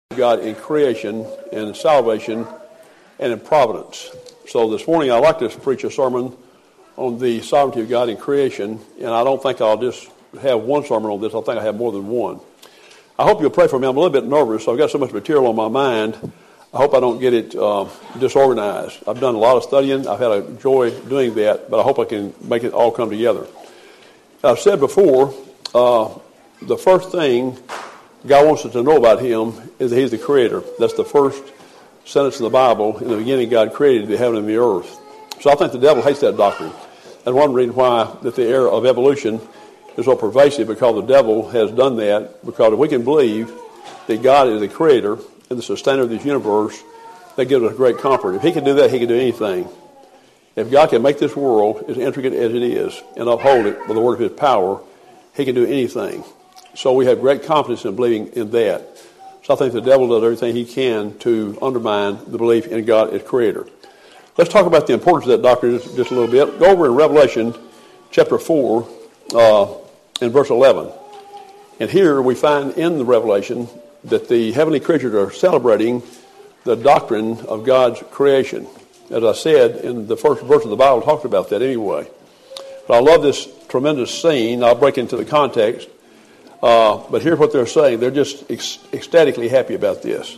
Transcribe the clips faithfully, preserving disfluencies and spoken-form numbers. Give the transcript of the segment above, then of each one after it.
God in creation and in salvation and in providence. So this morning I'd like to preach a sermon on the sovereignty of God in creation, and I don't think I'll just have one sermon on this. I think I have more than one. I hope you'll pray for me. I'm a little bit nervous. I've got so much material on my mind. I hope I don't get it uh, disorganized. I've done a lot of studying. I've had a joy doing that, but I hope I can make it all come together. I've said before, uh, the first thing God wants us to know about him is that he's the creator. That's the first sentence in the Bible. In the beginning, God created the heaven and the earth. So I think the devil hates that doctrine. And one reason why that the era of evolution is so pervasive, because the devil has done that, because if we can believe that God is the creator and the sustainer of this universe, that gives us great comfort. If he can do that, he can do anything. If God can make this world as intricate as it is and uphold it with the word of his power, he can do anything. So we have great confidence in believing in that. So I think the devil does everything he can to undermine the belief in God as creator. Let's talk about the importance of that doctrine just, just a little bit. Go over in Revelation chapter four uh, and verse eleven. And here we find in the Revelation that the heavenly creatures are celebrating the doctrine of God's creation. As I said, in the first verse of the Bible, talks about that anyway. But I love this tremendous scene. I'll break into the context. Uh, but here's what they're saying. They're just ec- ecstatically happy about this.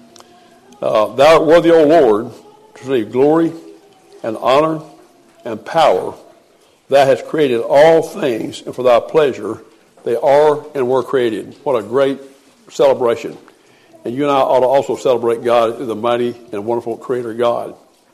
Uh, Thou art worthy, O Lord, to receive glory and honor and power. Thou hast created all things, and for thy pleasure they are and were created. What a great celebration. And you and I ought to also celebrate God as the mighty and wonderful creator God.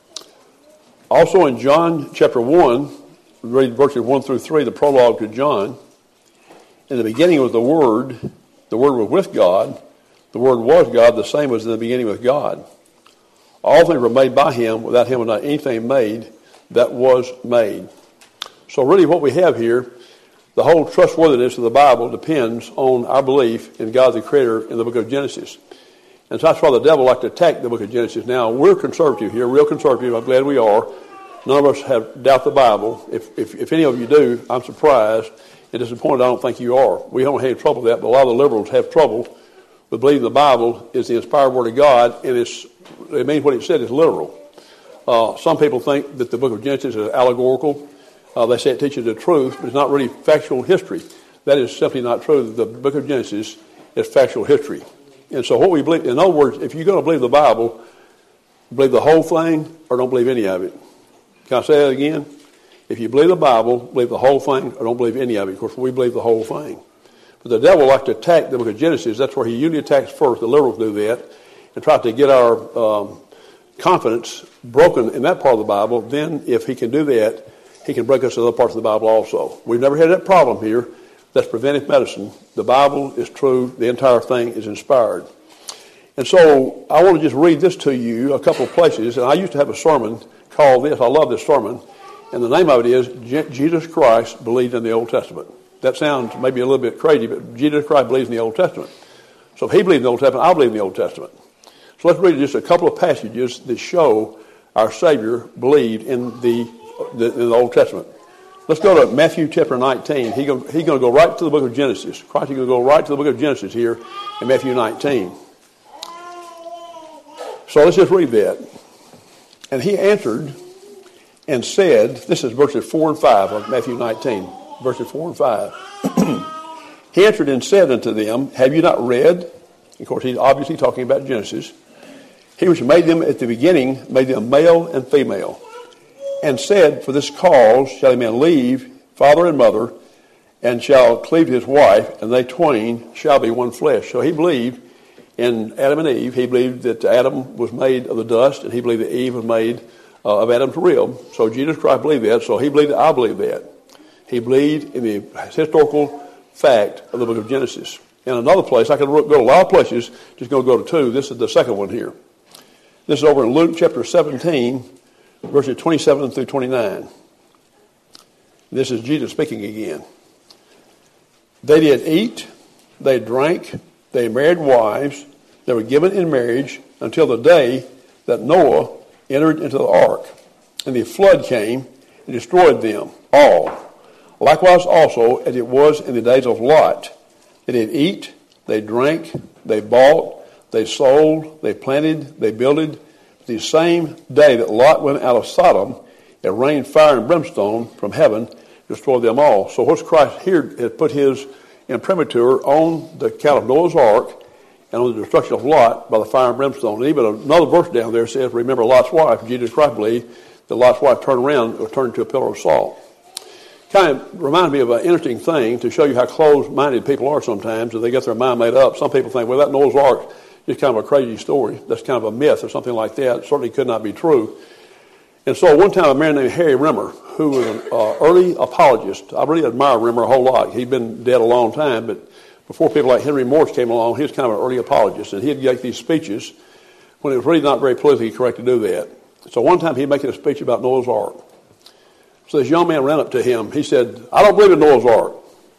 Also in John chapter one, read verses one through three, the prologue to John. In the beginning was the Word. The Word was with God. The Word was God. The same was in the beginning with God. All things were made by him. Without him was not anything made that was made. So really what we have here, the whole trustworthiness of the Bible depends on our belief in God the Creator in the book of Genesis. And so that's why the devil likes to attack the book of Genesis. Now, we're conservative here, real conservative. I'm glad we are. None of us have doubt the Bible. If, if, if any of you do, I'm surprised. And disappointed, I don't think you are. We don't have trouble with that, but a lot of the liberals have trouble with believing the Bible is the inspired word of God, and it's, it means what it said is literal. Uh, some people think that the book of Genesis is allegorical. Uh, they say it teaches the truth, but it's not really factual history. That is simply not true. The book of Genesis is factual history. And so what we believe, in other words, if you're going to believe the Bible, believe the whole thing or don't believe any of it. Can I say that again? If you believe the Bible, believe the whole thing, or don't believe any of it. Of course, we believe the whole thing. But the devil likes to attack the book of Genesis. That's where he usually attacks first. The liberals do that and try to get our um, confidence broken in that part of the Bible. Then, if he can do that, he can break us in other parts of the Bible also. We've never had that problem here. That's preventive medicine. The Bible is true. The entire thing is inspired. And so I want to just read this to you, a couple of places. And I used to have a sermon called this. I love this sermon. And the name of it is, Jesus Christ believed in the Old Testament. That sounds maybe a little bit crazy, but Jesus Christ believes in the Old Testament. So if he believed in the Old Testament, I believe in the Old Testament. So let's read just a couple of passages that show our Savior believed in the, the, in the Old Testament. Let's go to Matthew chapter nineteen. He's going he to go right to the book of Genesis. Christ is going to go right to the book of Genesis here in Matthew nineteen. So let's just read that. And he answered and said, this is verses four and five of Matthew nineteen, verses four and five. He answered and said unto them, have you not read? Of course, he's obviously talking about Genesis. He which made them at the beginning, made them male and female, and said, for this cause shall a man leave father and mother, and shall cleave to his wife, and they twain shall be one flesh. So he believed in Adam and Eve. He believed that Adam was made of the dust, and he believed that Eve was made Uh, of Adam's rib. So Jesus Christ believed that. So he believed that I believe that. He believed in the historical fact of the book of Genesis. In another place, I could go to a lot of places, just going to go to two. This is the second one here. This is over in Luke chapter seventeen, verses twenty-seven through twenty-nine. This is Jesus speaking again. They did eat, they drank, they married wives, they were given in marriage until the day that Noah entered into the ark, and the flood came and destroyed them all. Likewise also as it was in the days of Lot. They did eat, they drank, they bought, They sold, they planted, they builded. The same day that Lot went out of Sodom, it rained fire and brimstone from heaven, destroyed them all. So what's Christ here had put his imprimatur on the account of Noah's Ark and on the destruction of Lot by the fire and brimstone. And even another verse down there says, remember Lot's wife. Jesus Christ believed that Lot's wife turned around or turned into a pillar of salt. Kind of reminds me of an interesting thing to show you how closed-minded people are sometimes, and they get their mind made up. Some people think, well, that Noah's Ark is kind of a crazy story. That's kind of a myth or something like that. It certainly could not be true. And so one time a man named Harry Rimmer, who was an uh, early apologist, I really admire Rimmer a whole lot. He'd been dead a long time, but before people like Henry Morse came along, he was kind of an early apologist, and he'd make these speeches when it was really not very politically correct to do that. So one time he'd make a speech about Noah's Ark. So this young man ran up to him. He said, I don't believe in Noah's Ark.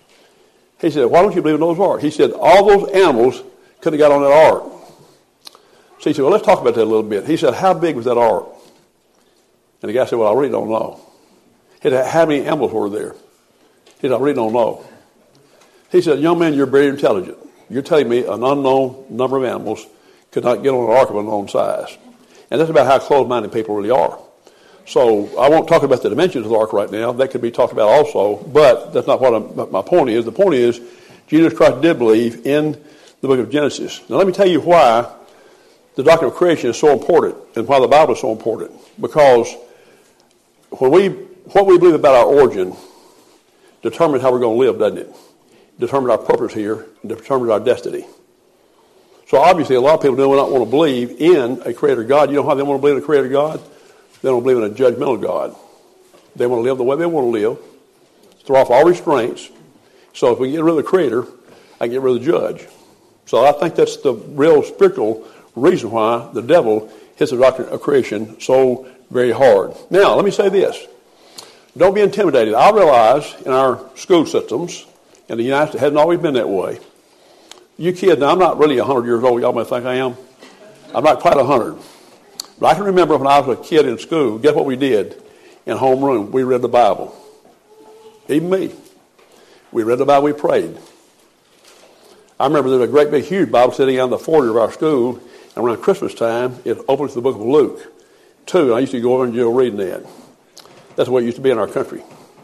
He said, why don't you believe in Noah's Ark? He said, all those animals could have got on that ark. So he said, well, let's talk about that a little bit. He said, how big was that ark? And the guy said, well, I really don't know. He said, how many animals were there? He said, I really don't know. He said, young man, you're very intelligent. You're telling me an unknown number of animals could not get on an ark of unknown size. And that's about how closed-minded people really are. So I won't talk about the dimensions of the ark right now. That could be talked about also, but that's not what I'm, my point is. The point is, Jesus Christ did believe in the book of Genesis. Now let me tell you why the doctrine of creation is so important and why the Bible is so important. Because when we, what we believe about our origin determines how we're going to live, doesn't it? Determines our purpose here, and determines our destiny. So obviously a lot of people do not want to believe in a creator God. You know how they want to believe in a creator God? They don't believe in a judgmental God. They want to live the way they want to live, throw off all restraints. So if we get rid of the creator, I can get rid of the judge. So I think that's the real spiritual reason why the devil hits the doctrine of creation so very hard. Now, let me say this. Don't be intimidated. I realize in our school systems, in the United States, it hasn't always been that way. You kids, now I'm not really one hundred years old. Y'all may think I am. I'm not quite one hundred. But I can remember when I was a kid in school, guess what we did in homeroom? We read the Bible. Even me. We read the Bible, we prayed. I remember there was a great big huge Bible sitting on the foyer of our school, and around Christmas time, it opened to the book of Luke two, and I used to go over and enjoy reading that. That's the way it used to be in our country.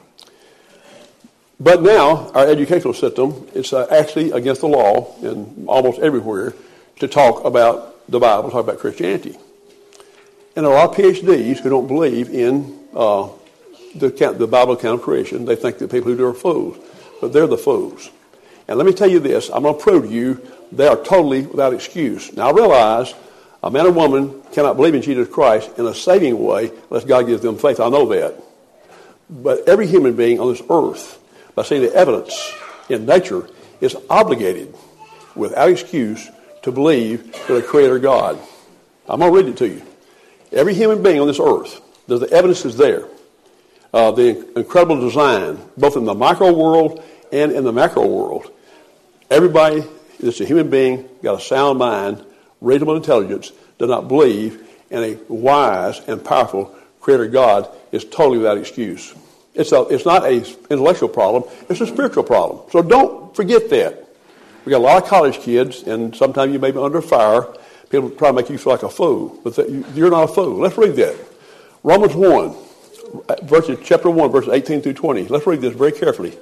But now, our educational system, it's uh, actually against the law in almost everywhere to talk about the Bible, talk about Christianity. And there are a lot of P H Ds who don't believe in uh, the, the Bible account of creation. They think that people who do are fools. But they're the fools. And let me tell you this. I'm going to prove to you they are totally without excuse. Now, I realize a man or woman cannot believe in Jesus Christ in a saving way unless God gives them faith. I know that. But every human being on this earth, by seeing the evidence in nature, is obligated without excuse to believe in a creator God. I'm going to read it to you. Every human being on this earth, the evidence is there. Uh, the incredible design, both in the micro world and in the macro world. Everybody that's a human being, got a sound mind, reasonable intelligence, does not believe in a wise and powerful creator God is totally without excuse. It's, a, it's not an intellectual problem, it's a spiritual problem. So don't forget that. We got a lot of college kids, and sometimes you may be under fire. People try to make you feel like a fool, but you're not a fool. Let's read that. Romans one, verses, chapter one, verses eighteen through twenty. Let's read this very carefully.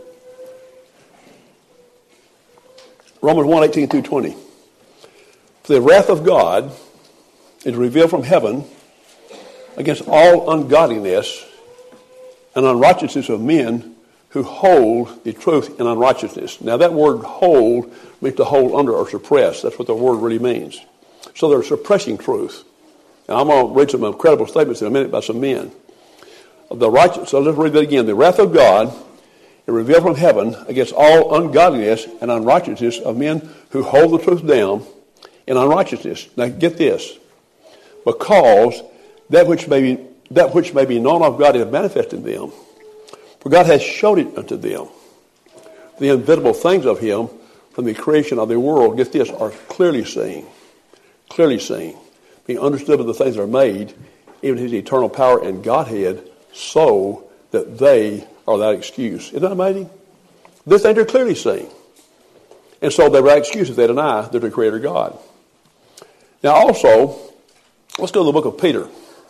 Romans one, eighteen through twenty. For the wrath of God is revealed from heaven against all ungodliness and unrighteousness of men who hold the truth in unrighteousness. Now that word hold means to hold under or suppress. That's what the word really means. So they're suppressing truth. And I'm going to read some incredible statements in a minute by some men. The righteous, so let's read that again. The wrath of God is revealed from heaven against all ungodliness and unrighteousness of men who hold the truth down in unrighteousness. Now get this. Because that which may be, that which may be known of God is manifest in them. For God has showed it unto them. The invisible things of him from the creation of the world, get this, are clearly seen. Clearly seen. Being understood of the things that are made, even his eternal power and Godhead, so that they are without excuse. Isn't that amazing? This thing they're clearly seen. And so they're without excuse if they deny they're the creator God. Now also, let's go to the book of Peter.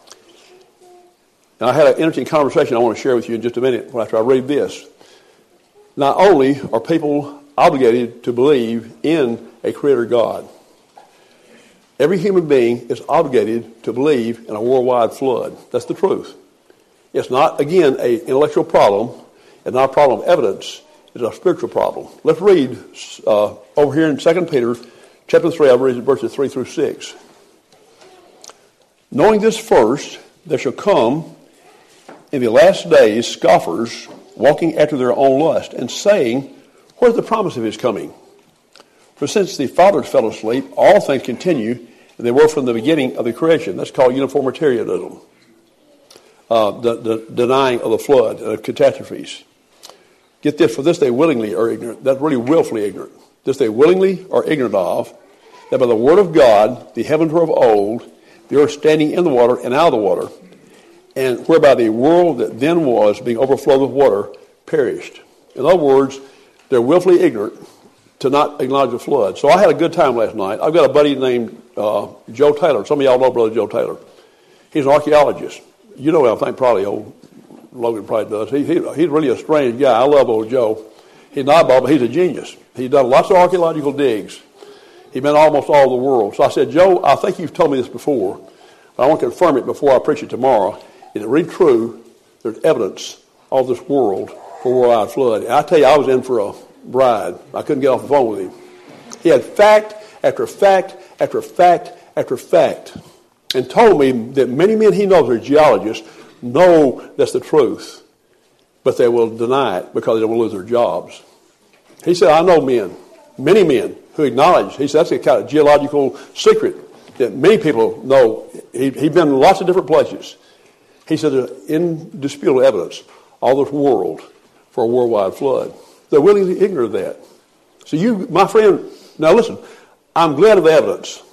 Now I had an interesting conversation I want to share with you in just a minute after I read this. Not only are people obligated to believe in a creator God, every human being is obligated to believe in a worldwide flood. That's the truth. It's not, again, an intellectual problem. It's not a problem of evidence. It's a spiritual problem. Let's read uh, over here in Second Peter chapter three. I'll read verses three through six. Knowing this first, there shall come in the last days scoffers, walking after their own lust, and saying, where's the promise of his coming? For since the fathers fell asleep, all things continue, and they were from the beginning of the creation. That's called uniformitarianism. Uh, the, the denying of the flood, of uh, catastrophes. Get this, for this they willingly are ignorant. That's really willfully ignorant. This they willingly are ignorant of, that by the word of God, the heavens were of old, the earth standing in the water and out of the water, and whereby the world that then was, being overflowed with water, perished. In other words, they're willfully ignorant to not acknowledge the flood. So I had a good time last night. I've got a buddy named uh, Joe Taylor. Some of y'all know Brother Joe Taylor. He's an archaeologist. You know him, I think probably old Logan probably does. He, he, he's really a strange guy. I love old Joe. He's not bald, but he's a genius. He's done lots of archaeological digs. He's been almost all over the world. So I said, Joe, I think you've told me this before, but I want to confirm it before I preach it tomorrow. Is it really true there's evidence of this world for worldwide flood? And I tell you, I was in for a ride. I couldn't get off the phone with him. He had fact after fact after fact after fact, and told me that many men he knows are geologists know that's the truth, but they will deny it because they will lose their jobs. He said, I know men, many men, who acknowledge, he said that's a kind of geological secret that many people know. He, he's been in lots of different places. He said there's indisputable evidence, all this world, for a worldwide flood. They're willingly ignorant of that. So you, my friend, now listen, I'm glad of the evidence.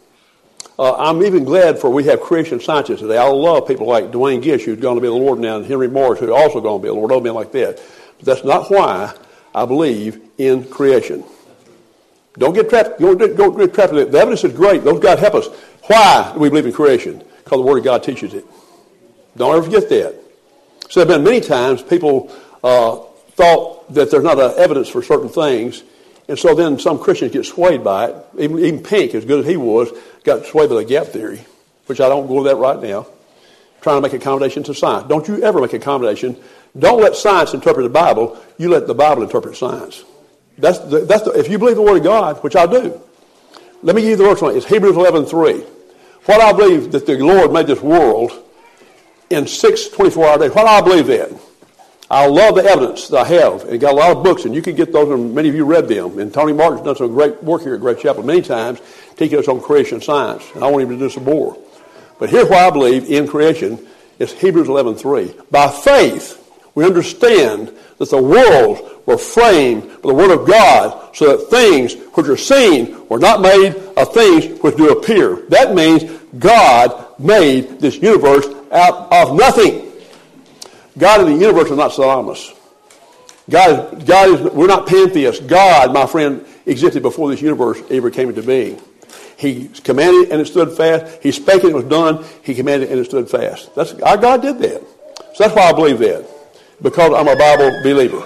Uh, I'm even glad for we have creation scientists today. I love people like Dwayne Gish, who's going to be the Lord now, and Henry Morris, who's also going to be the Lord, other men like that. But that's not why I believe in creation. Don't get trapped. Don't, don't get trapped in it. The evidence is great. Those God help us. Why do we believe in creation? Because the Word of God teaches it. Don't ever forget that. So there have been many times people uh, thought that there's not evidence for certain things, and so then some Christians get swayed by it. Even, even Pink, as good as he was, got swayed by the gap theory, which I don't go to that right now, trying to make accommodation to science. Don't you ever make accommodation. Don't let science interpret the Bible. You let the Bible interpret science. That's the, that's the, if you believe the Word of God, which I do. Let me give you the verse on it. It's Hebrews eleven three. What I believe that the Lord made this world in six twenty-four hour days. What I believe that. I love the evidence that I have. And got a lot of books, and you can get those, and many of you read them. And Tony Martin's done some great work here at Great Chapel many times, teaching us on creation science. And I want him to do some more. But here's why I believe in creation. It's Hebrews eleven three. By faith, we understand that the worlds were framed by the Word of God, so that things which are seen were not made of things which do appear. That means God made this universe out of nothing. God in the universe is not synonymous. God is, God is, we're not pantheists. God, my friend, existed before this universe ever came into being. He commanded and it stood fast. He spake and it was done. He commanded and it stood fast. That's our God did that. So that's why I believe that, because I'm a Bible believer.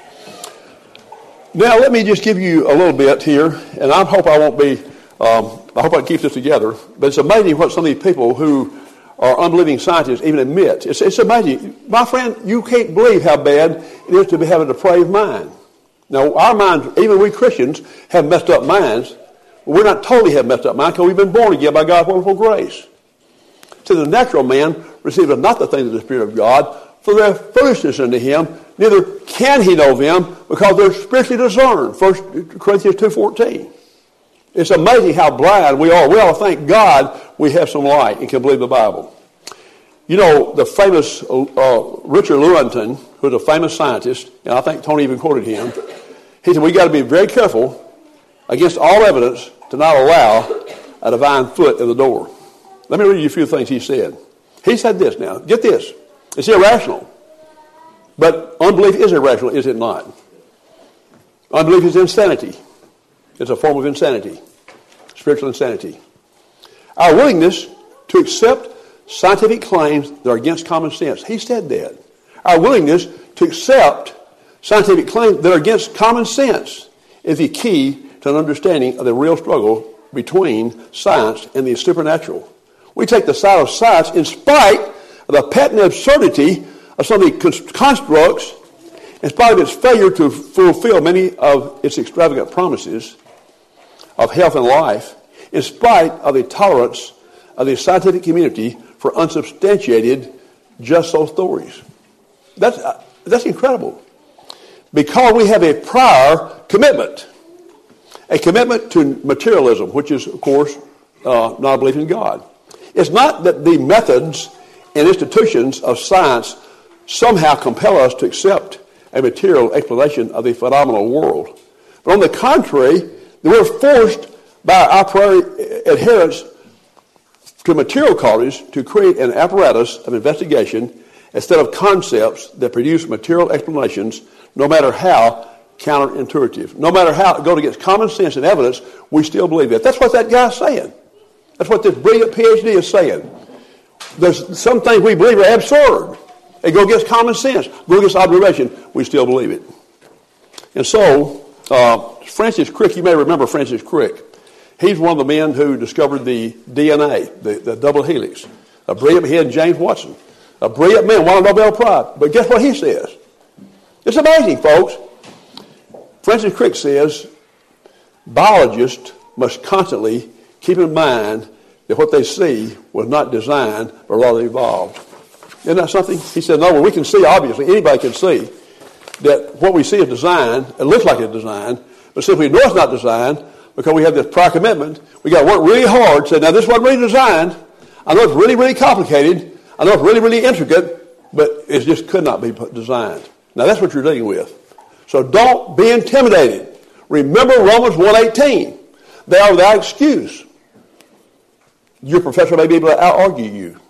Now let me just give you a little bit here, and I hope I won't be. Um, I hope I can keep this together. But it's amazing what some of these people who are unbelieving scientists even admit. It's, it's amazing. My friend, you can't believe how bad it is to be having a depraved mind. Now, our minds, even we Christians, have messed up minds. We're not totally have messed up minds because we've been born again by God's wonderful grace. So the natural man receiveth not the things of the Spirit of God, for their foolishness unto him, neither can he know them, because they're spiritually discerned. First Corinthians two fourteen. It's amazing how blind we are. We ought to thank God we have some light and can believe the Bible. You know, the famous uh, Richard Lewontin, who's a famous scientist, and I think Tony even quoted him, he said, we got to be very careful against all evidence to not allow a divine foot in the door. Let me read you a few things he said. He said this now. Get this. It's irrational. But unbelief is irrational, is it not? Unbelief is insanity. It's a form of insanity, spiritual insanity. Our willingness to accept scientific claims that are against common sense. He said that. Our willingness to accept scientific claims that are against common sense is the key to an understanding of the real struggle between science and the supernatural. We take the side of science in spite of the patent absurdity of some of the constructs, in spite of its failure to fulfill many of its extravagant promises of health and life, in spite of the tolerance of the scientific community for unsubstantiated just so stories. That's, uh, that's incredible. Because we have a prior commitment, a commitment to materialism, which is, of course, uh, not a belief in God. It's not that the methods and institutions of science somehow compel us to accept a material explanation of the phenomenal world. But on the contrary, we're forced by our prior adherence to material qualities to create an apparatus of investigation instead of concepts that produce material explanations, no matter how counterintuitive. No matter how it goes against common sense and evidence, we still believe it. That's what that guy's saying. That's what this brilliant P H D is saying. There's some things we believe are absurd. They go against common sense, go against observation. We still believe it. And so, uh, Francis Crick, you may remember Francis Crick. He's one of the men who discovered the D N A, the, the double helix. A brilliant, he and James Watson. A brilliant man, won a Nobel Prize. But guess what he says? It's amazing, folks. Francis Crick says, biologists must constantly keep in mind that what they see was not designed, but rather evolved. Isn't that something? He said, no, well, we can see, obviously, anybody can see that what we see is designed, it looks like it's designed, but since we know it's not designed, because we have this prior commitment, we got to work really hard to say, now this wasn't really designed. I know it's really, really complicated. I know it's really, really intricate, but it just could not be designed. Now that's what you're dealing with. So don't be intimidated. Remember Romans one eighteen. They are without excuse. Your professor may be able to out-argue you.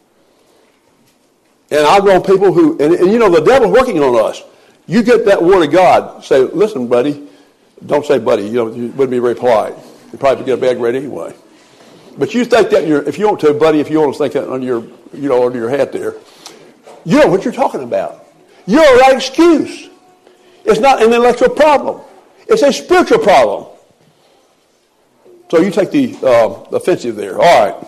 And I've known people who, and, and you know, the devil's working on us. You get that word of God, say, listen, buddy. Don't say buddy. You know, you wouldn't be very polite. You'd probably get a bad grade anyway. But you think that in your, if you want to, buddy, if you want to think that under your, you know, under your hat there, you know what you're talking about. You're a right excuse. It's not an intellectual problem. It's a spiritual problem. So you take the uh, offensive there. All right.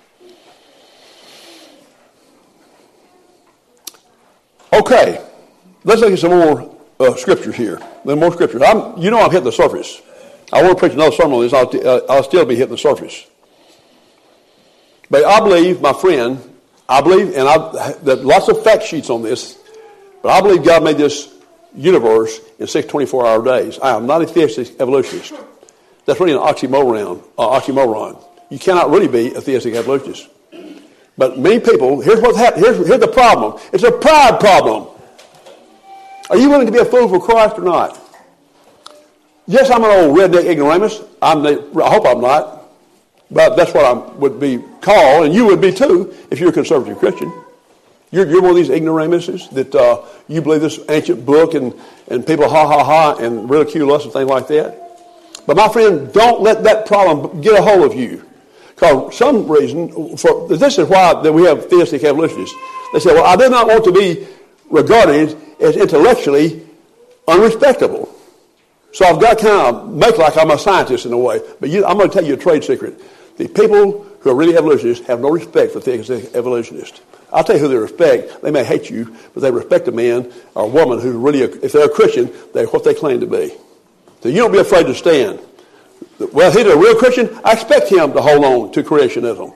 Okay. Let's look at some more uh, scriptures here. Then more scriptures. I'm, you know I'm hitting the surface. I want to preach another sermon on this. I'll, t- uh, I'll still be hitting the surface. But I believe, my friend, I believe, and I, there are lots of fact sheets on this, but I believe God made this universe in six twenty-four hour days. I am not a theistic evolutionist. That's really an oxymoron. Uh, oxymoron. You cannot really be a theistic evolutionist. But many people, here's what's happening. Here's, here's the problem. It's a pride problem. Are you willing to be a fool for Christ or not? Yes, I'm an old redneck ignoramus. I'm the, I hope I'm not. But that's what I would be called, and you would be too if you're a conservative Christian. You're, you're one of these ignoramuses that uh, you believe this ancient book and, and people ha ha ha and ridicule us and things like that. But my friend, don't let that problem get a hold of you. Because for some reason, for, this is why that we have theistic evolutionists. They say, well, I do not want to be regarded as intellectually unrespectable. So I've got to kind of make like I'm a scientist in a way. But you, I'm going to tell you a trade secret. The people who are really evolutionists have no respect for theistic evolutionists. I'll tell you who they respect. They may hate you, but they respect a man or a woman who really, if they're a Christian, they're what they claim to be. So you don't be afraid to stand. Well, he's a real Christian. I expect him to hold on to creationism.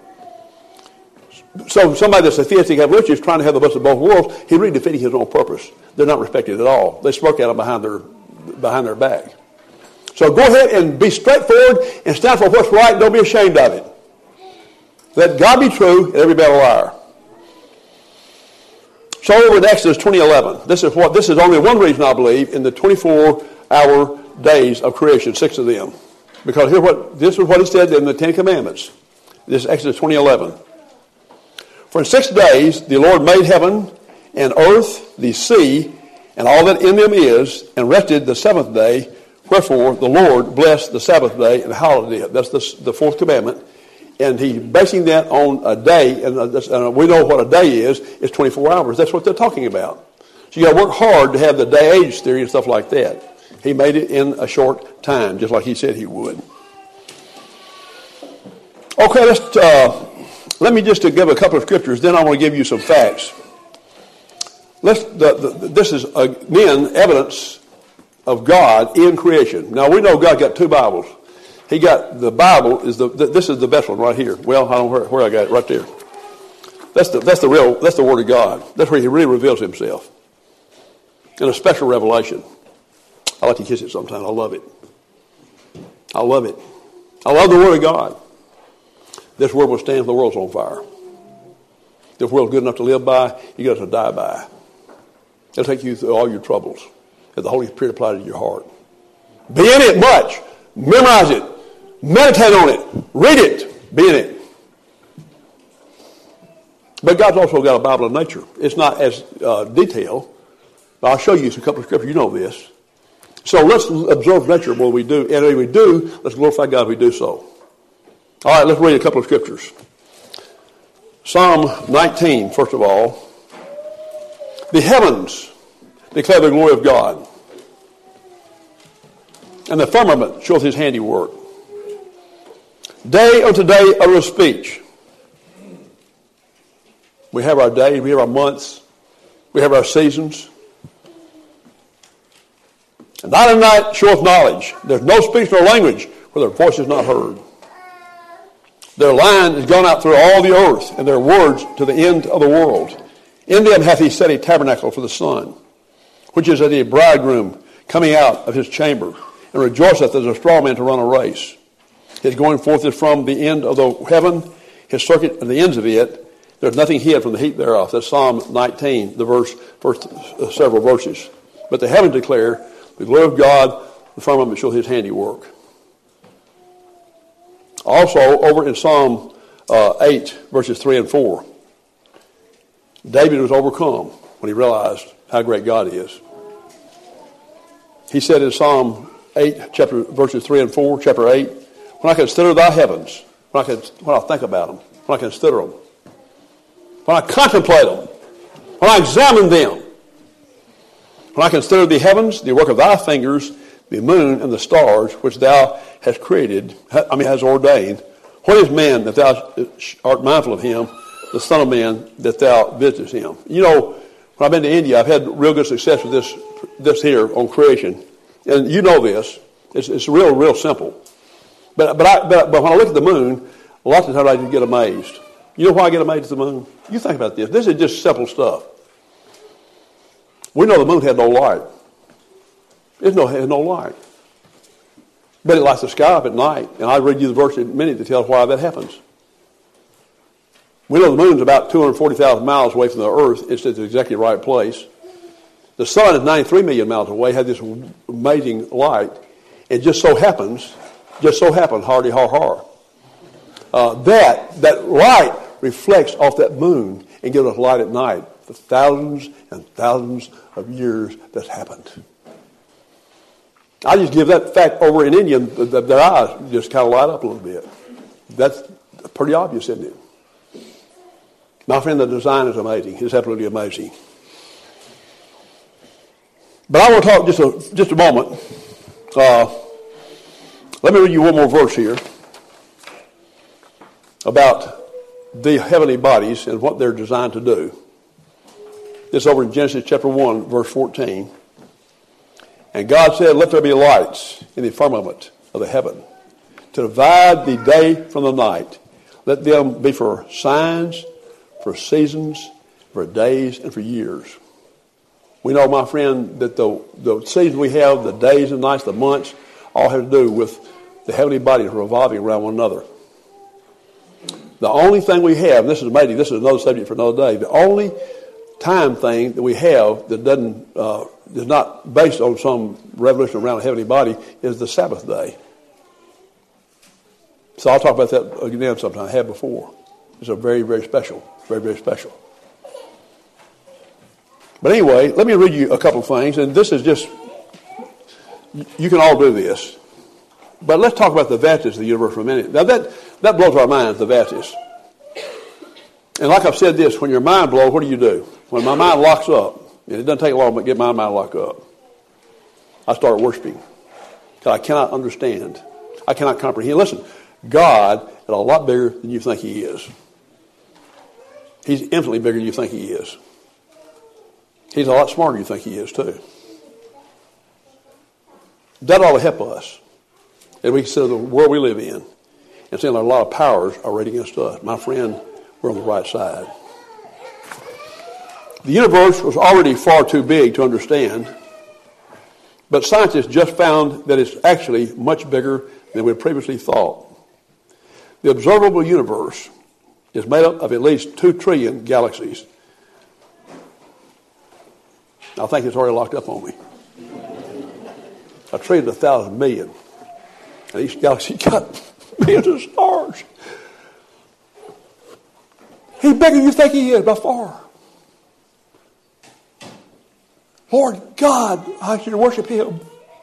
So somebody that's a theistic evolutionist trying to have the best of both worlds, he's really defeating his own purpose. They're not respected at all. They smirk at him behind their behind their back. So go ahead and be straightforward and stand for what's right. Don't be ashamed of it. Let God be true and every man a liar. So over in Exodus twenty eleven, this is what this is only one reason I believe in the twenty-four hour days of creation, six of them. Because here what this is what he said in the Ten Commandments. This is Exodus twenty eleven. For in six days the Lord made heaven and earth, the sea, and all that in them is, and rested the seventh day. Wherefore the Lord blessed the Sabbath day and hallowed it. That's the, the fourth commandment. And he's basing that on a day, and uh, we know what a day is. It's twenty-four hours. That's what they're talking about. So you got to work hard to have the day age theory and stuff like that. He made it in a short time, just like he said he would. Okay, let's, uh, let me just uh, give a couple of scriptures, then I want to give you some facts. Let's, the, the, this is, again, evidence of God in creation. Now, we know God got two Bibles. He got, the Bible, is the, this is the best one right here. Well, I don't know where, where I got it, right there. That's the, that's the real, that's the Word of God. That's where he really reveals himself. In a special revelation. I like to kiss it sometimes. I love it. I love it. I love the Word of God. This Word will stand if the world's on fire. If the world's good enough to live by, you got to die by. It'll take you through all your troubles. If the Holy Spirit applied to your heart. Be in it much. Memorize it. Meditate on it. Read it. Be in it. But God's also got a Bible of nature. It's not as uh, detailed. I'll show you a couple of scriptures. You know this. So let's observe nature when we do. And if we do, let's glorify God if we do so. All right, let's read a couple of scriptures. Psalm nineteen, first of all. The heavens declare the glory of God, and the firmament showeth his handiwork. Day unto day uttereth speech. We have our days, we have our months, we have our seasons. And night and night showeth knowledge. There's no speech nor language where their voice is not heard. Their line is gone out through all the earth, and their words to the end of the world. In them hath he set a tabernacle for the sun, which is as a bridegroom coming out of his chamber, and rejoiceth as a strong man to run a race. His going forth is from the end of the heaven, his circuit and the ends of it. There's nothing hid from the heat thereof. That's Psalm nineteen, the verse, first uh, several verses. But the heavens declare the glory of God, the firmament showeth his handiwork. Also, over in Psalm uh, eight, verses three and four, David was overcome when he realized how great God is. He said in Psalm eight, chapter verses three and four, chapter eight, when I consider thy heavens, when I, can, when I think about them, when I consider them, when I contemplate them, when I examine them, when I consider the heavens, the work of thy fingers, the moon and the stars, which thou hast created, I mean, has ordained. What is man that thou art mindful of him, the Son of Man that thou visitest him? You know, when I've been to India, I've had real good success with this this here on creation. And you know this. It's, it's real, real simple. But but, I, but but when I look at the moon, a lot of times I just get amazed. You know why I get amazed at the moon? You think about this. This is just simple stuff. We know the moon had no light. It no, has no light. But it lights the sky up at night. And I'll read you the verse in a minute to tell us why that happens. We know the moon's about two hundred forty thousand miles away from the earth. It's at the exactly right place. The sun is ninety-three million miles away, had this amazing light. It just so happens, just so happened, hardy har har, uh, that that light reflects off that moon and gives us light at night. For thousands and thousands of years that's happened. I just give that fact over in India, their eyes just kind of light up a little bit. That's pretty obvious, isn't it? My friend, the design is amazing. It's absolutely amazing. But I want to talk just a, just a moment. Uh, let me read you one more verse here about the heavenly bodies and what they're designed to do. This over in Genesis chapter one, verse fourteen. And God said, let there be lights in the firmament of the heaven to divide the day from the night. Let them be for signs, for seasons, for days, and for years. We know, my friend, that the, the seasons we have, the days and nights, the months, all have to do with the heavenly bodies revolving around one another. The only thing we have, and this is amazing, this is another subject for another day, the only time thing that we have that doesn't uh, is not based on some revolution around a heavenly body is the Sabbath day. So I'll talk about that again sometime. I have before. It's a very, very special, very, very special. But anyway, let me read you a couple of things, and this is just, you can all do this. But let's talk about the advantages of the universe for a minute. Now that, That blows our minds, the vastness. And like I've said this, when your mind blows, what do you do? When my mind locks up, and it doesn't take long to get my mind locked up, I start worshiping. Because I cannot understand. I cannot comprehend. Listen, God is a lot bigger than you think he is. He's infinitely bigger than you think he is. He's a lot smarter than you think he is, too. That ought to help us as we consider the world we live in and seeing that a lot of powers are right against us. My friend, we're on the right side. The universe was already far too big to understand, but scientists just found that it's actually much bigger than we previously thought. The observable universe is made up of at least two trillion galaxies. I think it's already locked up on me. A trillion to a thousand million. And each galaxy got millions of stars. He's bigger than you think he is by far. Lord God, I should worship him.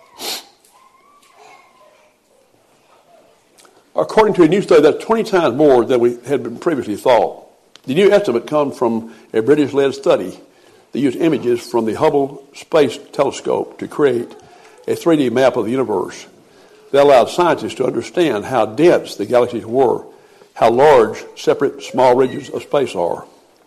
According to a new study, that's twenty times more than we had been previously thought. The new estimate comes from a British-led study that used images from the Hubble Space Telescope to create a three D map of the universe that allowed scientists to understand how dense the galaxies were, how large separate small regions of space are.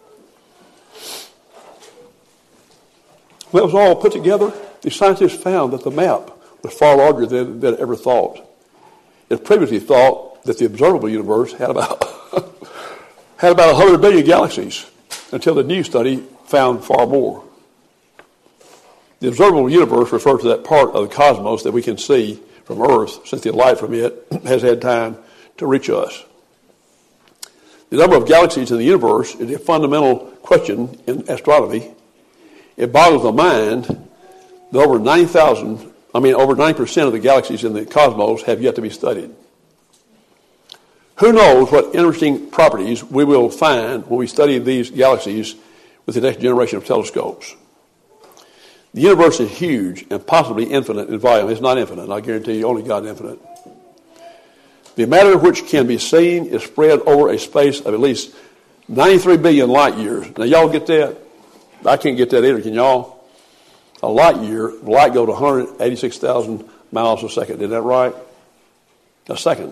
When it was all put together, the scientists found that the map was far larger than they ever thought. It previously thought that the observable universe had about had about one hundred billion galaxies until the new study found far more. The observable universe refers to that part of the cosmos that we can see from Earth, since the light from it has had time to reach us. The number of galaxies in the universe is a fundamental question in astronomy. It boggles the mind that over ninety thousand, I mean over ninety percent of the galaxies in the cosmos have yet to be studied. Who knows what interesting properties we will find when we study these galaxies with the next generation of telescopes. The universe is huge and possibly infinite in volume. It's not infinite. I guarantee you, only God is infinite. The matter which can be seen is spread over a space of at least ninety-three billion light years. Now, y'all get that? I can't get that either. Can y'all? A light year, light goes to one hundred eighty-six thousand miles a second. Is that right? A second.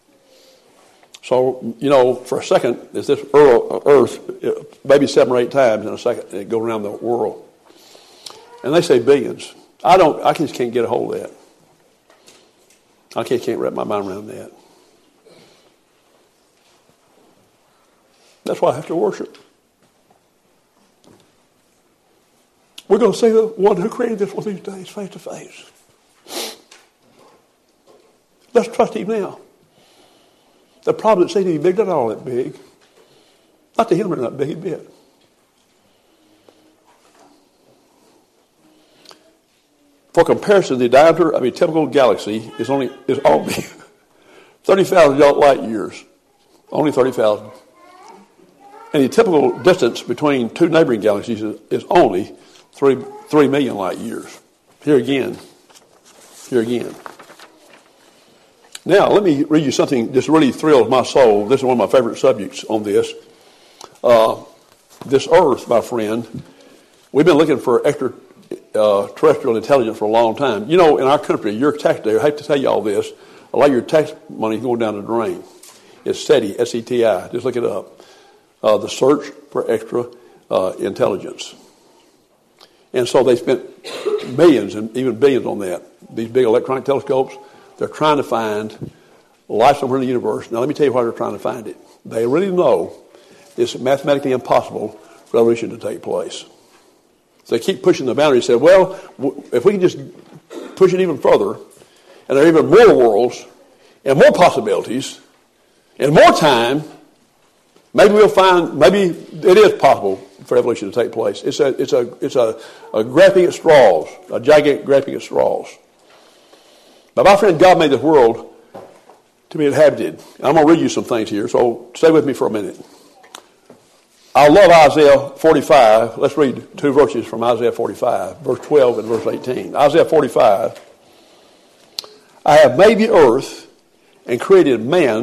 So, you know, for a second, it's this Earth, maybe seven or eight times in a second, it goes around the world. And they say billions. I don't, I just can't get a hold of that. I can't, can't wrap my mind around that. That's why I have to worship. We're going to see the one who created this one of these days face to face. Let's trust him now. The problem that seems to be big, not all that big. Not to him, they're not big a bit. For comparison, the diameter of a typical galaxy is only is only thirty thousand light years. Only thirty thousand. And the typical distance between two neighboring galaxies is, is only three three million light years. Here again. Here again. Now, let me read you something that just really thrills my soul. This is one of my favorite subjects on this. Uh, this Earth, my friend, we've been looking for extra uh, terrestrial intelligence for a long time. You know, in our country, your taxpayer, I hate to tell you all this, a lot of your tax money is going down the drain. It's SETI, S E T I. Just look it up. Uh, the search for extra uh, intelligence. And so they spent millions and even billions on that. These big electronic telescopes, they're trying to find life somewhere in the universe. Now, let me tell you why they're trying to find it. They really know it's mathematically impossible for evolution to take place. So they keep pushing the boundary. They said, well, if we can just push it even further, and there are even more worlds and more possibilities and more time, maybe we'll find, maybe it is possible for evolution to take place. It's a, it's a, it's a, a grasping at straws, a gigantic grasping at straws. But my friend, God made this world to be inhabited. I'm going to read you some things here, so stay with me for a minute. I love Isaiah forty-five. Let's read two verses from Isaiah forty-five, verse twelve and verse eighteen. Isaiah forty-five. I have made the earth and created man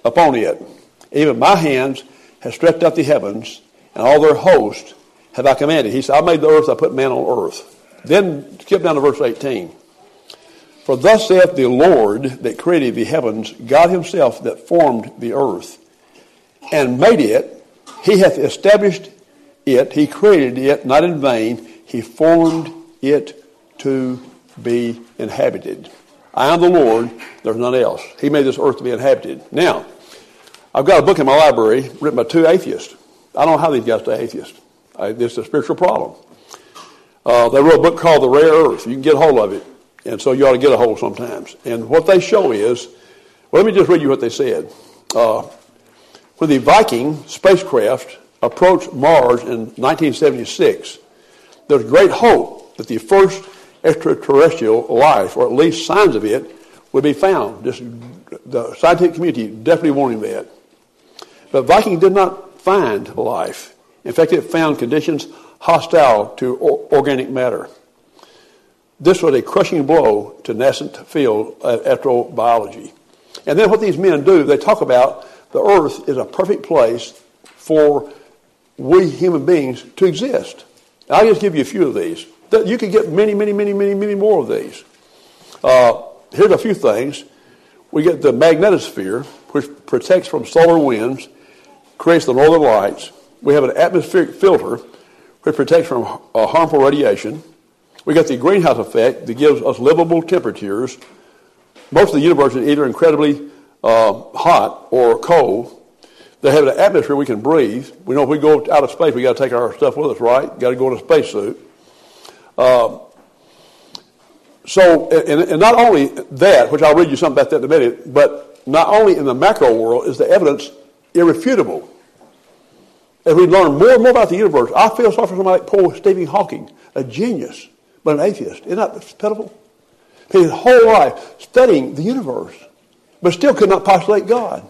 upon it. Even my hands have stretched out the heavens, and all their host have I commanded. He said, I made the earth, I put man on earth. Then skip down to verse eighteen. For thus saith the Lord that created the heavens, God himself that formed the earth, and made it. He hath established it. He created it, not in vain. He formed it to be inhabited. I am the Lord, there's none else. He made this earth to be inhabited. Now, I've got a book in my library written by two atheists. I don't know how these guys stay atheists. I, this is a spiritual problem. Uh, they wrote a book called The Rare Earth. You can get a hold of it. And so you ought to get a hold sometimes. And what they show is, well, let me just read you what they said. Uh, when the Viking spacecraft approached Mars in nineteen seventy-six, there was great hope that the first extraterrestrial life, or at least signs of it, would be found. Just, the scientific community definitely wanting that. But Viking did not find life. In fact, it found conditions hostile to or- organic matter. This was a crushing blow to nascent field of astrobiology. And then what these men do, they talk about the earth is a perfect place for we human beings to exist. I'll just give you a few of these. You could get many, many, many, many, many more of these. Uh, here's a few things. We get the magnetosphere, which protects from solar winds, creates the northern lights. We have an atmospheric filter, which protects from uh, harmful radiation. We got the greenhouse effect that gives us livable temperatures. Most of the universe is either incredibly uh, hot or cold. They have an atmosphere we can breathe. We know if we go out of space, we got to take our stuff with us, right? Got to go in a spacesuit. Uh, so, and, and not only that, which I'll read you something about that in a minute, but not only in the macro world is the evidence irrefutable. As we learn more and more about the universe, I feel sorry for somebody like poor Stephen Hawking, a genius, but an atheist. Isn't that pitiful? His whole life studying the universe, but still could not postulate God.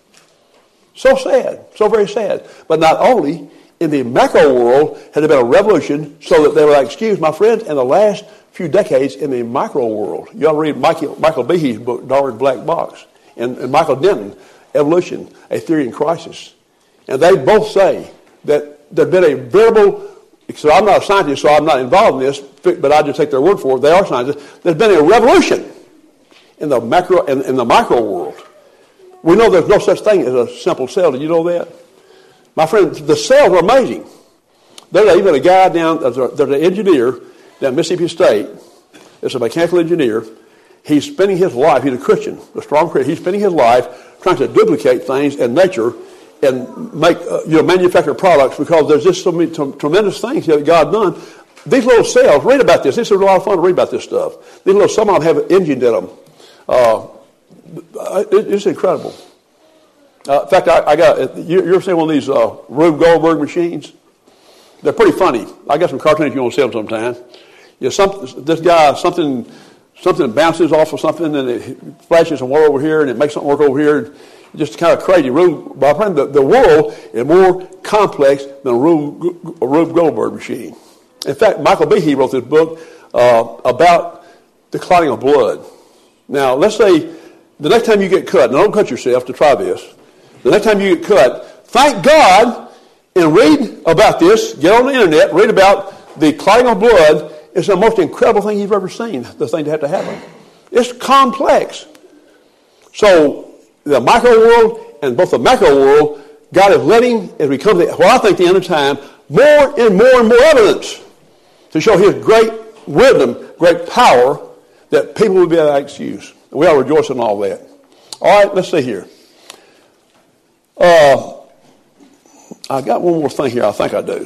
So sad, so very sad. But not only in the macro world had there been a revolution so that they were like, excuse my friends, in the last few decades in the micro world. You ought to read Michael, Michael Behe's book, Darwin's Black Box, and, and Michael Denton, Evolution, A Theory in Crisis. And they both say that there's been a veritable, so I'm not a scientist, so I'm not involved in this, but I just take their word for it. They are scientists. There's been a revolution in the macro and in, in the micro world. We know there's no such thing as a simple cell. Did you know that? My friend, the cells are amazing. There's even a guy down, there's, a, there's an engineer down at Mississippi State. It's a mechanical engineer. He's spending his life, he's a Christian, a strong Christian. He's spending his life trying to duplicate things in nature and make, uh, you know, manufacture products because there's just so many t- tremendous things that God done. These little cells, read about this. This is a lot of fun to read about this stuff. These little, some of them have engines in them. Uh, it, it's incredible. Uh, in fact, I, I got, you, you ever seen one of these uh, Rube Goldberg machines? They're pretty funny. I got some cartoons if you want to see them sometime. You know, some, this guy, something something bounces off of something and it flashes some water over here and it makes something work over here. Just kind of crazy. Rube, my friend, the, the world is more complex than a Rube, a Rube Goldberg machine. In fact, Michael Behe wrote this book uh, about the clotting of blood. Now, let's say the next time you get cut, now don't cut yourself to try this. The next time you get cut, thank God and read about this. Get on the internet, read about the clotting of blood. It's the most incredible thing you've ever seen, the thing to have to happen. It's complex. So, the micro world and both the macro world, God is letting, as we come to what I think the end of time, more and more and more evidence to show his great wisdom, great power, that people will be able to excuse. And we all rejoice in all that. All right, let's see here. Uh, I got one more thing here. I think I do.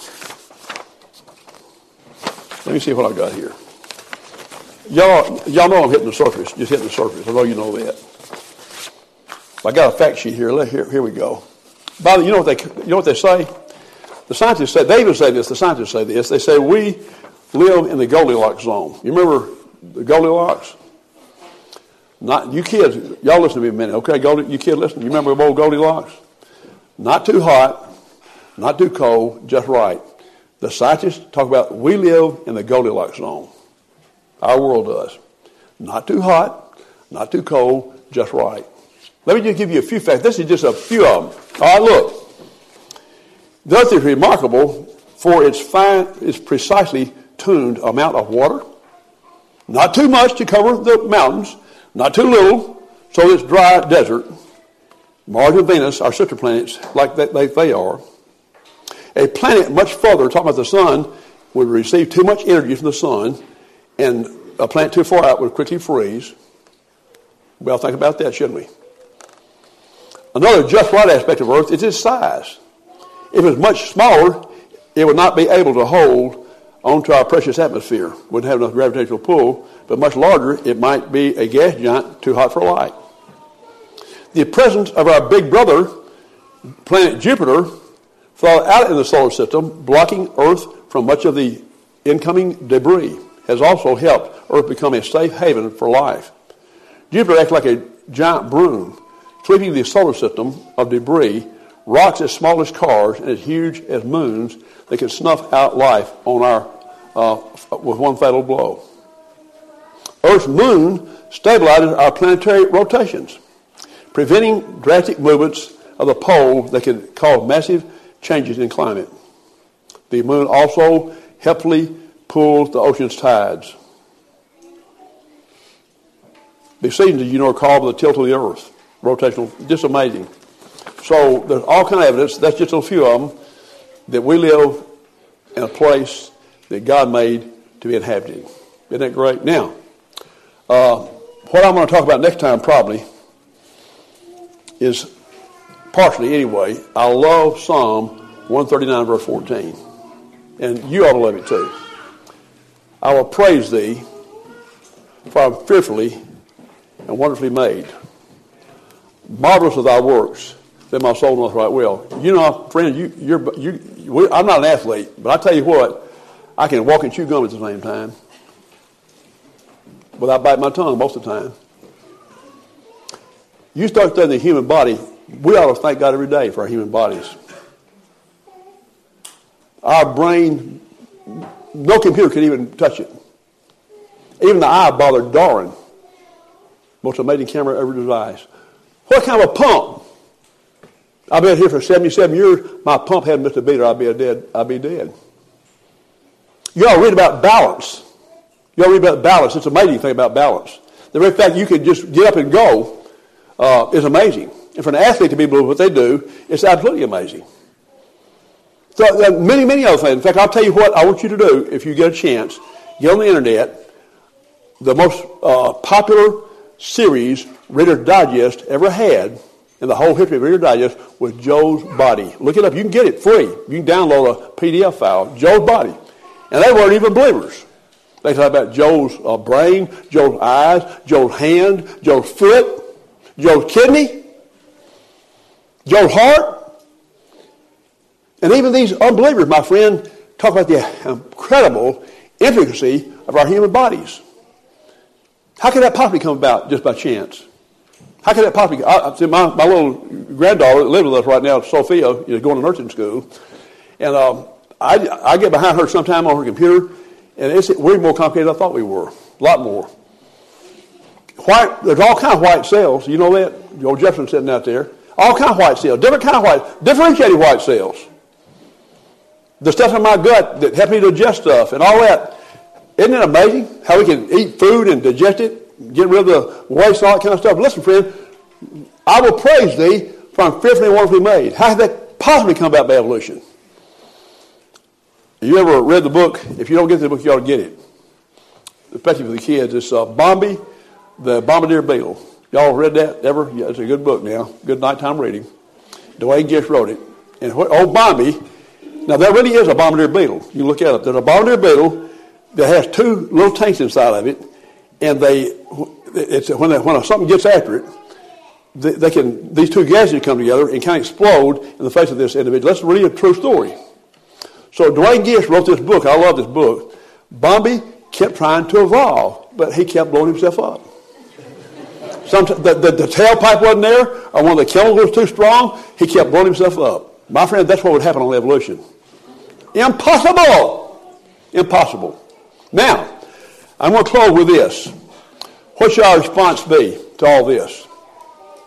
Let me see what I got here. Y'all, y'all know I'm hitting the surface. Just hitting the surface. I know you know that. I got a fact sheet here. Let, here, here we go. By the way, you know what they, you know what they say? The scientists say, they even say this, the scientists say this. They say we live in the Goldilocks zone. You remember the Goldilocks? Not you kids, y'all listen to me a minute, okay? Goldie, you kids listen. You remember old Goldilocks? Not too hot, not too cold, just right. The scientists talk about we live in the Goldilocks zone. Our world does. Not too hot, not too cold, just right. Let me just give you a few facts. This is just a few of them. All right, look. The earth is remarkable for its fine, its precisely tuned amount of water. Not too much to cover the mountains, not too little, so it's dry desert. Mars and Venus are sister planets like they, they, they are. A planet much further, talking about the sun, would receive too much energy from the sun, and a planet too far out would quickly freeze. Well, think about that, shouldn't we? Another just right aspect of Earth is its size. If it was much smaller, it would not be able to hold onto our precious atmosphere. Wouldn't have enough gravitational pull. But much larger, it might be a gas giant too hot for light. The presence of our big brother, planet Jupiter, fell out in the solar system, blocking Earth from much of the incoming debris, has also helped Earth become a safe haven for life. Jupiter acts like a giant broom, sweeping the solar system of debris, rocks as small as cars and as huge as moons that can snuff out life on our uh, with one fatal blow. Earth's moon stabilizes our planetary rotations, preventing drastic movements of the pole that could cause massive changes in climate. The moon also helpfully pulls the ocean's tides. The seasons, as you know, are called the tilt of the earth. Rotational, just amazing. So there's all kind of evidence, that's just a few of them, that we live in a place that God made to be inhabited. Isn't that great? Now, uh, what I'm going to talk about next time probably is, partially anyway, I love Psalm one thirty-nine verse fourteen. And you ought to love it too. I will praise thee, for I am fearfully and wonderfully made. Marvelous are thy works, that my soul knoweth right well. You know, friend, you, you're, you, we, I'm not an athlete, but I tell you what, I can walk and chew gum at the same time without biting my tongue most of the time. You start studying the human body, we ought to thank God every day for our human bodies. Our brain, no computer can even touch it. Even the eye bothered Darwin. Most amazing camera ever devised. What kind of a pump? I've been here for seventy-seven years. My pump hadn't missed a beat or I'd be dead. I'd be dead. You all read about balance. You all read about balance. It's an amazing thing about balance. The very fact you can just get up and go uh, is amazing. And for an athlete to be able to do what they do, it's absolutely amazing. So uh, many, many other things. In fact, I'll tell you what I want you to do if you get a chance. Get on the internet. The most uh, popular series Reader's Digest ever had in the whole history of Reader's Digest was Joe's Body. Look it up. You can get it free. You can download a P D F file, Joe's Body. And they weren't even believers. They talk about Joe's uh, brain, Joe's eyes, Joe's hand, Joe's foot, Joe's kidney, Joe's heart. And even these unbelievers, my friend, talk about the incredible intricacy of our human bodies. How could that possibly come about just by chance? How could that possibly? I, see, my, my little granddaughter that lives with us right now, Sophia, is going to nursing school, and um, I, I get behind her sometime on her computer, and it's way more complicated than I thought we were. A lot more. White, there's all kind of white cells. You know that? Joe Jefferson sitting out there. All kind of white cells, different kind of white, differentiated white cells. The stuff in my gut that helps me digest stuff and all that. Isn't it amazing how we can eat food and digest it, get rid of the waste and all that kind of stuff? But listen, friend, I will praise thee, for I'm fearfully and wonderfully made. How did that possibly come about by evolution? You ever read the book? If you don't get the book, you ought to get it. Especially for the kids. It's uh, Bombi, the Bombardier Beetle. Y'all read that ever? Yeah, it's a good book now. Good nighttime reading. Dwayne Gish wrote it. And old Bombi, now there really is a Bombardier Beetle. You look at it. There's a Bombardier Beetle that has two little tanks inside of it, and they, it's when they, when something gets after it, they, they can these two gases come together and kind of explode in the face of this individual. That's really a true story. So Dwayne Gish wrote this book. I love this book. Bombi kept trying to evolve, but he kept blowing himself up. Sometimes the, the, the tailpipe wasn't there, or one of the chemicals was too strong. He kept blowing himself up. My friend, that's what would happen on evolution. Impossible. Impossible. Now, I'm going to close with this. What should our response be to all this?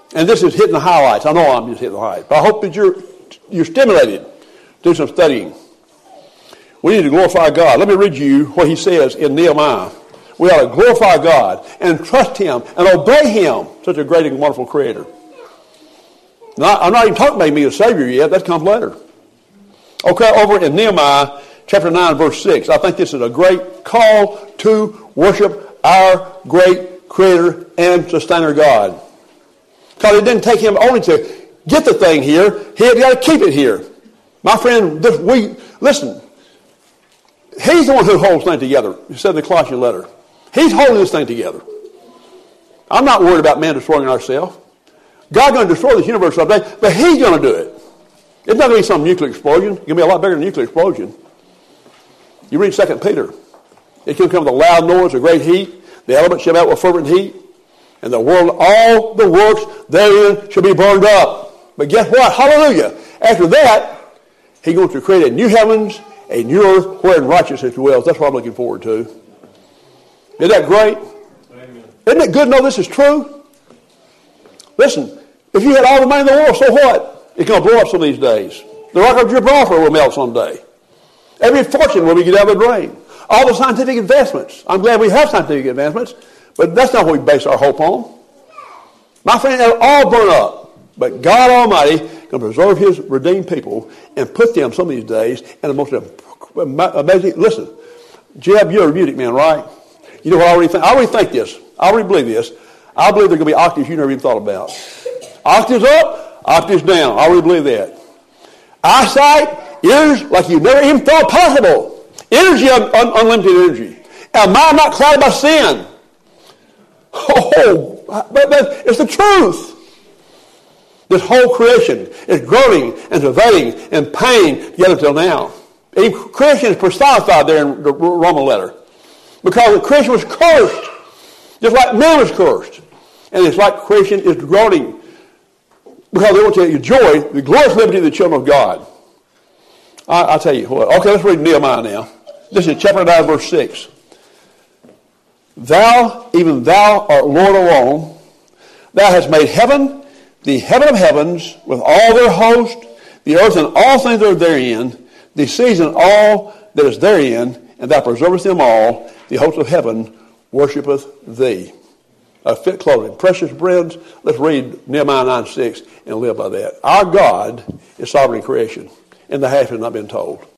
And this is hitting the highlights. I know I'm just hitting the highlights. But I hope that you're, you're stimulated to do some studying. We need to glorify God. Let me read you what he says in Nehemiah. We ought to glorify God and trust him and obey him, such a great and wonderful creator. Now, I'm not even talking about me as Savior yet. That comes later. Okay, over in Nehemiah chapter nine, verse six. I think this is a great call to worship our great creator and sustainer God. Because it didn't take him only to get the thing here. He had got to keep it here. My friend, this, we listen. He's the one who holds things together. He said in the Colossian letter. He's holding this thing together. I'm not worried about man destroying ourselves. God's going to destroy this universe someday, but he's going to do it. It's not going to be some nuclear explosion. It's going to be a lot bigger than a nuclear explosion. You read Second Peter. It's going to come with a loud noise, a great heat. The elements shall melt with fervent heat. And the world, all the works therein shall be burned up. But guess what? Hallelujah. After that, he's going to create a new heavens, a new earth, wherein righteousness dwells. That's what I'm looking forward to. Isn't that great? Amen. Isn't it good to know this is true? Listen, if you had all the money in the world, so what? It's going to blow up some of these days. The rock of Gibraltar will melt someday. Every fortune will be get out of the drain. All the scientific advancements. I'm glad we have scientific advancements, but that's not what we base our hope on. My friend, it'll all burn up. But God Almighty can preserve his redeemed people and put them some of these days in the most amazing. Listen, Jeb, you're a music man, right? You know what I already think? I already think this. I already believe this. I believe there are going to be octaves you never even thought about. Octaves up, octaves down. I already believe that. Eyesight, ears like you never even thought possible. Energy, un- un- unlimited energy. And mind not clouded by sin. Oh, but, but it's the truth. This whole creation is groaning and travailing and pain together till now. And creation is personified there in the Roman letter. Because the creation was cursed. Just like man was cursed. And it's like creation is groaning. Because they want to enjoy the glorious liberty of the children of God. I, I'll tell you what. Okay, let's read Nehemiah now. This is chapter nine, verse six. Thou, even thou art Lord alone. Thou hast made heaven, the heaven of heavens, with all their host, the earth and all things that are therein, the seas and all that is therein, and thou preservest them all. The host of heaven worshipeth thee. A fit clothing. Precious friends, let's read Nehemiah nine six and live by that. Our God is sovereign in creation, and the half has not been told.